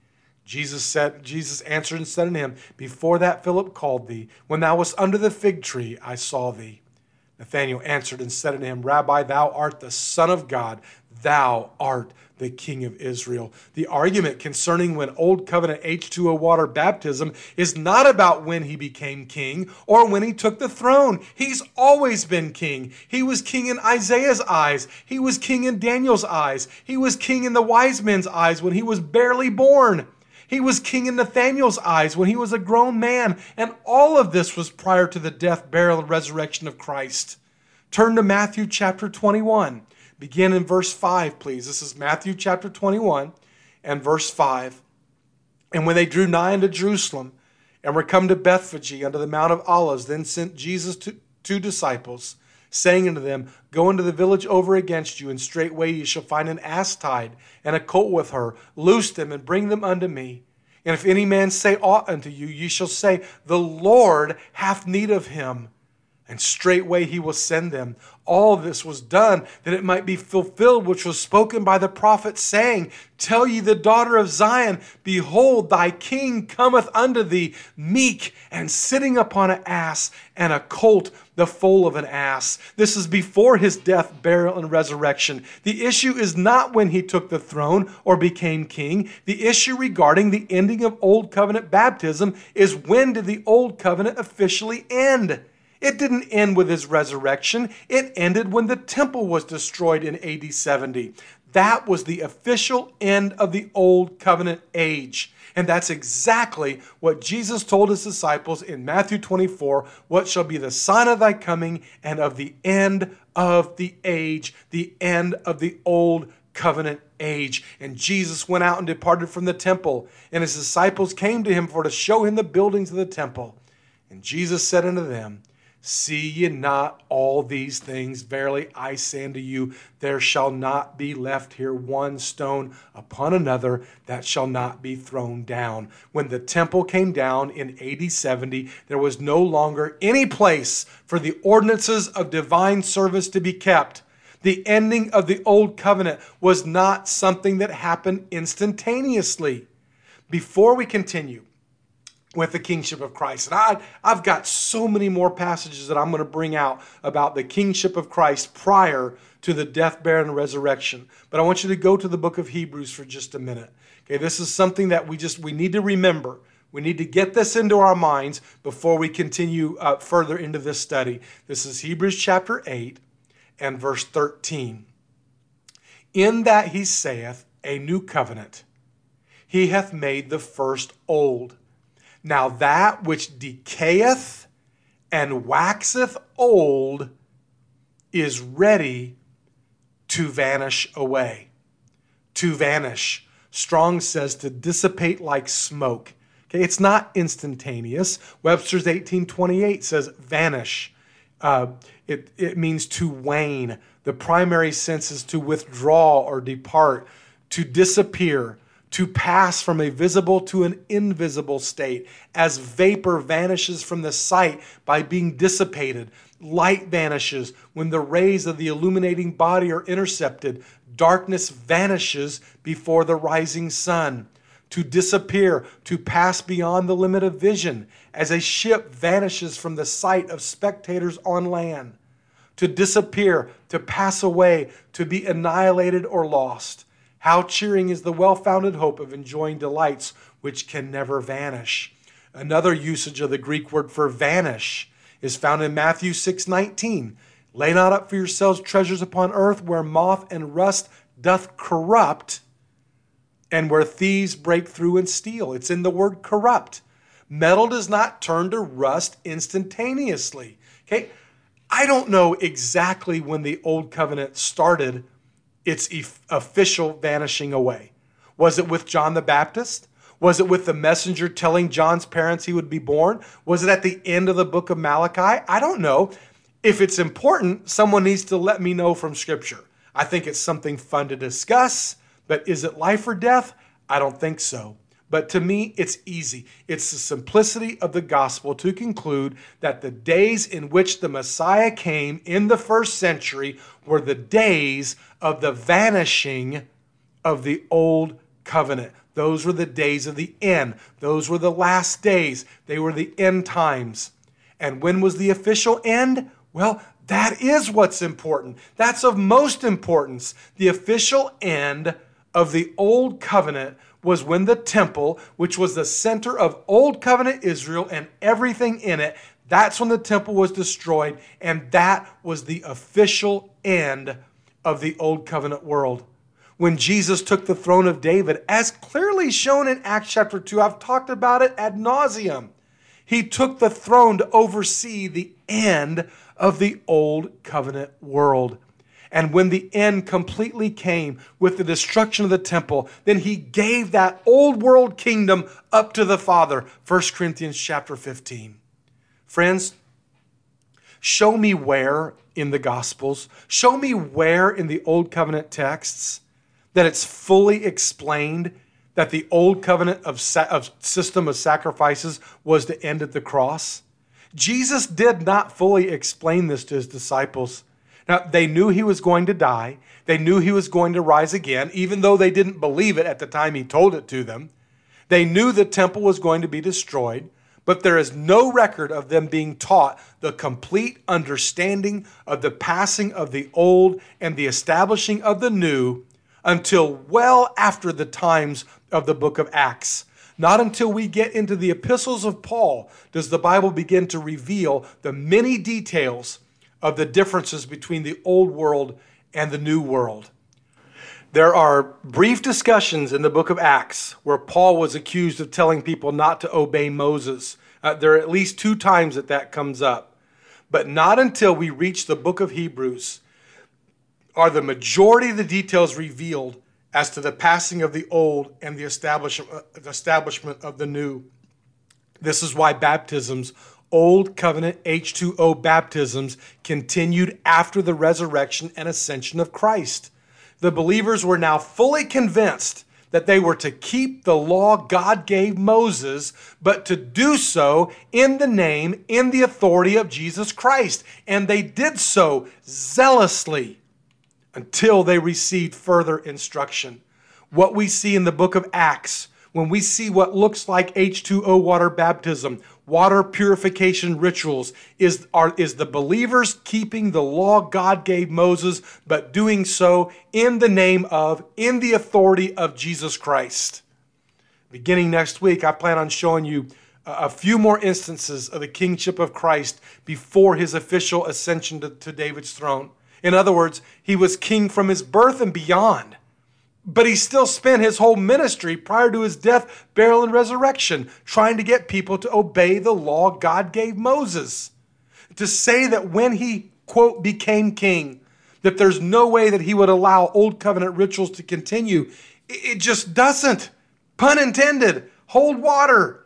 Jesus answered and said unto him, Before that Philip called thee, when thou wast under the fig tree, I saw thee. Nathanael answered and said unto him, Rabbi, thou art the Son of God, thou art the King of Israel. The argument concerning when Old Covenant H2O water baptism is not about when he became king or when he took the throne. He's always been king. He was king in Isaiah's eyes. He was king in Daniel's eyes. He was king in the wise men's eyes when he was barely born. He was king in Nathanael's eyes when he was a grown man. And all of this was prior to the death, burial, and resurrection of Christ. Turn to Matthew chapter 21. Begin in verse 5, please. This is Matthew chapter 21 and verse 5. And when they drew nigh unto Jerusalem and were come to Bethphage unto the Mount of Olives, then sent Jesus two disciples, saying unto them, Go into the village over against you, and straightway ye shall find an ass tied, and a colt with her. Loose them, and bring them unto me. And if any man say aught unto you, ye shall say, The Lord hath need of him, and straightway he will send them. All this was done that it might be fulfilled, which was spoken by the prophet, saying, Tell ye the daughter of Zion, Behold, thy king cometh unto thee, meek, and sitting upon an ass, and a colt, the foal of an ass. This is before his death, burial, and resurrection. The issue is not when he took the throne or became king. The issue regarding the ending of Old Covenant baptism is, when did the Old Covenant officially end? It didn't end with his resurrection. It ended when the temple was destroyed in AD 70. That was the official end of the Old Covenant age. And that's exactly what Jesus told his disciples in Matthew 24, What shall be the sign of thy coming and of the end of the age, the end of the Old Covenant age. And Jesus went out and departed from the temple, and his disciples came to him for to show him the buildings of the temple. And Jesus said unto them, See ye not all these things? Verily I say unto you, there shall not be left here one stone upon another that shall not be thrown down. When the temple came down in AD 70, there was no longer any place for the ordinances of divine service to be kept. The ending of the Old Covenant was not something that happened instantaneously. Before we continue with the kingship of Christ, and I've got so many more passages that I'm going to bring out about the kingship of Christ prior to the death, burial, and resurrection. But I want you to go to the book of Hebrews for just a minute. Okay, this is something that we need to remember. We need to get this into our minds before we continue further into this study. This is Hebrews chapter 8 and verse 13. In that he saith, a new covenant, he hath made the first old. Now that which decayeth and waxeth old is ready to vanish away. To vanish. Strong says to dissipate like smoke. Okay, it's not instantaneous. Webster's 1828 says vanish. It means to wane. The primary sense is to withdraw or depart, to disappear, to pass from a visible to an invisible state, as vapor vanishes from the sight by being dissipated. Light vanishes when the rays of the illuminating body are intercepted. Darkness vanishes before the rising sun. To disappear, to pass beyond the limit of vision, as a ship vanishes from the sight of spectators on land. To disappear, to pass away, to be annihilated or lost. How cheering is the well-founded hope of enjoying delights which can never vanish. Another usage of the Greek word for vanish is found in Matthew 6:19. Lay not up for yourselves treasures upon earth, where moth and rust doth corrupt, and where thieves break through and steal. It's in the word corrupt. Metal does not turn to rust instantaneously. Okay, I don't know exactly when the Old Covenant started its official vanishing away. Was it with John the Baptist? Was it with the messenger telling John's parents he would be born? Was it at the end of the book of Malachi? I don't know. If it's important, someone needs to let me know from Scripture. I think it's something fun to discuss, but is it life or death? I don't think so. But to me, it's easy. It's the simplicity of the gospel to conclude that the days in which the Messiah came in the first century were the days of the vanishing of the Old Covenant. Those were the days of the end. Those were the last days. They were the end times. And when was the official end? Well, that is what's important. That's of most importance. The official end of the Old Covenant was when the temple, which was the center of Old Covenant Israel and everything in it, that's when the temple was destroyed, and that was the official end of the Old Covenant world. When Jesus took the throne of David, as clearly shown in Acts chapter 2, I've talked about it ad nauseum. He took the throne to oversee the end of the Old Covenant world. And when the end completely came with the destruction of the temple, then he gave that old world kingdom up to the Father. 1 Corinthians chapter 15. Friends, show me where in the Gospels, show me where in the Old Covenant texts that it's fully explained that the Old Covenant of system of sacrifices was to end at the cross. Jesus did not fully explain this to his disciples. Now, they knew he was going to die. They knew he was going to rise again, even though they didn't believe it at the time he told it to them. They knew the temple was going to be destroyed, but there is no record of them being taught the complete understanding of the passing of the old and the establishing of the new until well after the times of the book of Acts. Not until we get into the epistles of Paul does the Bible begin to reveal the many details of the differences between the old world and the new world. There are brief discussions in the book of Acts where Paul was accused of telling people not to obey Moses. There are at least 2 times that comes up. But not until we reach the book of Hebrews are the majority of the details revealed as to the passing of the old and the establishment of the new. This is why baptisms, Old Covenant H2O baptisms, continued after the resurrection and ascension of Christ. The believers were now fully convinced that they were to keep the law God gave Moses, but to do so in the name, in the authority of Jesus Christ. And they did so zealously until they received further instruction. What we see in the book of Acts, when we see what looks like H2O water baptism, water purification rituals, is the believers keeping the law God gave Moses, but doing so in the name of, in the authority of Jesus Christ. Beginning next week, I plan on showing you a few more instances of the kingship of Christ before his official ascension to David's throne. In other words, he was king from his birth and beyond. But he still spent his whole ministry prior to his death, burial, and resurrection trying to get people to obey the law God gave Moses. To say that when he, quote, became king, that there's no way that he would allow Old Covenant rituals to continue, it just doesn't. Pun intended. Hold water.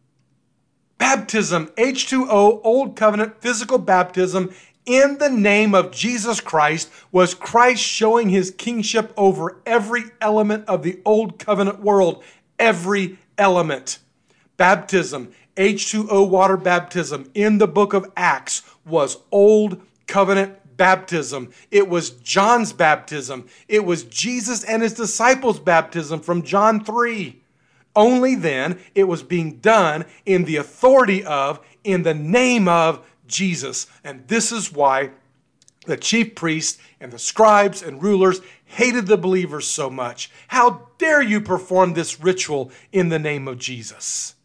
Baptism, H2O, Old Covenant, physical baptism, in the name of Jesus Christ, was Christ showing his kingship over every element of the Old Covenant world. Every element. Baptism, H2O water baptism in the book of Acts was Old Covenant baptism. It was John's baptism. It was Jesus and his disciples' baptism from John 3. Only then it was being done in the authority of, in the name of Jesus. And this is why the chief priests and the scribes and rulers hated the believers so much. How dare you perform this ritual in the name of Jesus?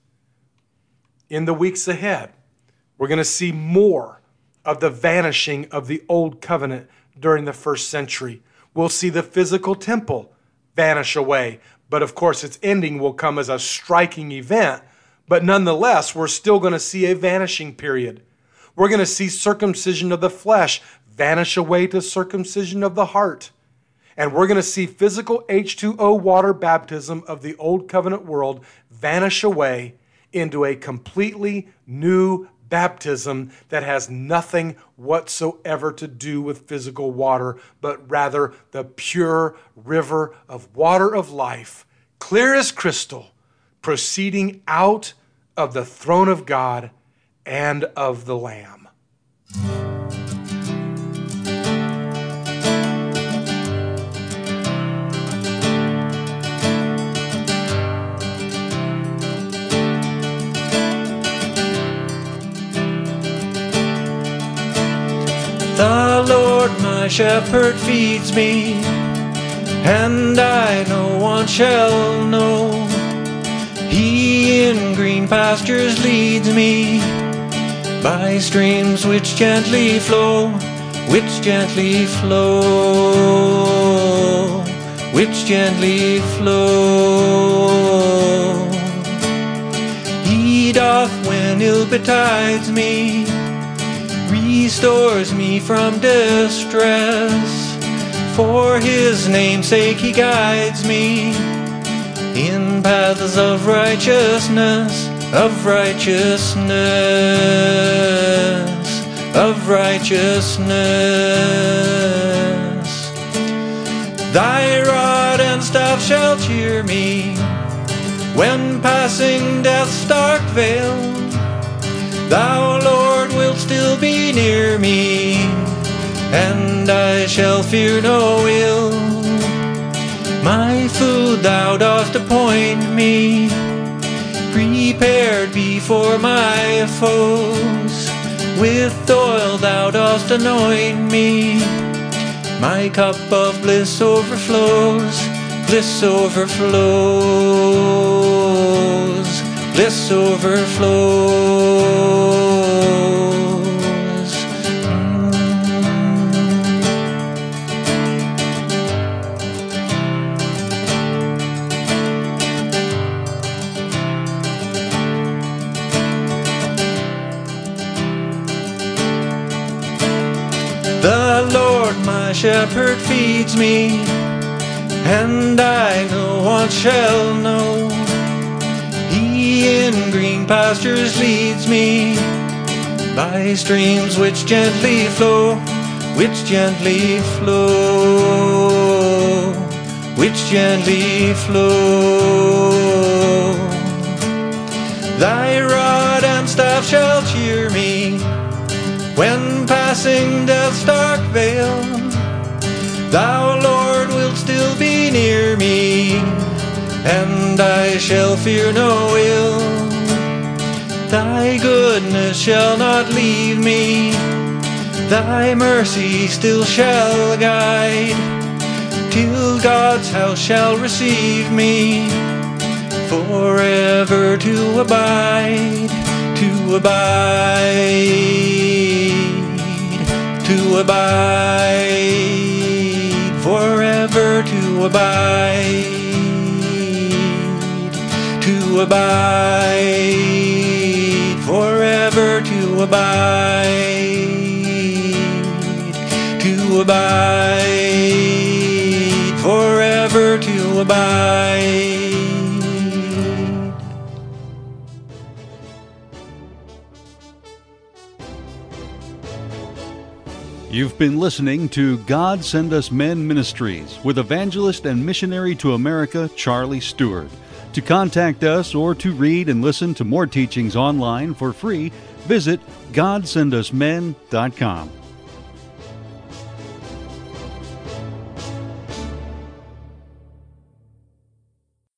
In the weeks ahead, we're going to see more of the vanishing of the Old Covenant during the first century. We'll see the physical temple vanish away. But of course, its ending will come as a striking event. But nonetheless, we're still going to see a vanishing period. We're going to see circumcision of the flesh vanish away to circumcision of the heart. And we're going to see physical H2O water baptism of the Old Covenant world vanish away into a completely new baptism that has nothing whatsoever to do with physical water, but rather the pure river of water of life, clear as crystal, proceeding out of the throne of God and of the Lamb. my shepherd feeds me, and I no one shall know. He in green pastures leads me, by streams which gently flow, which gently flow, which gently flow. He doth when ill betides me, restores me from distress. For his name's sake he guides me in paths of righteousness, of righteousness, of righteousness. Thy rod and staff shall cheer me when passing death's dark vale. Thou, Lord, wilt still be near me, and I shall fear no ill. My food thou dost appoint me, prepared before my foes. With oil thou dost anoint me, my cup of bliss overflows, bliss overflows, bliss overflows. The Lord my shepherd feeds me, and I no one shall know. He in green pastures leads me, by streams which gently flow, which gently flow, which gently flow. Thy rod and staff shall cheer me when passing death's dark vale. Thou, Lord, wilt still be near me, and I shall fear no ill. Thy goodness shall not leave me, thy mercy still shall guide, till God's house shall receive me, forever to abide, to abide, to abide, forever to abide, to abide, forever to abide, to abide, forever to abide. You've been listening to God Send Us Men Ministries with evangelist and missionary to America, Charlie Stewart. To contact us or to read and listen to more teachings online for free, visit GodSendUsMen.com.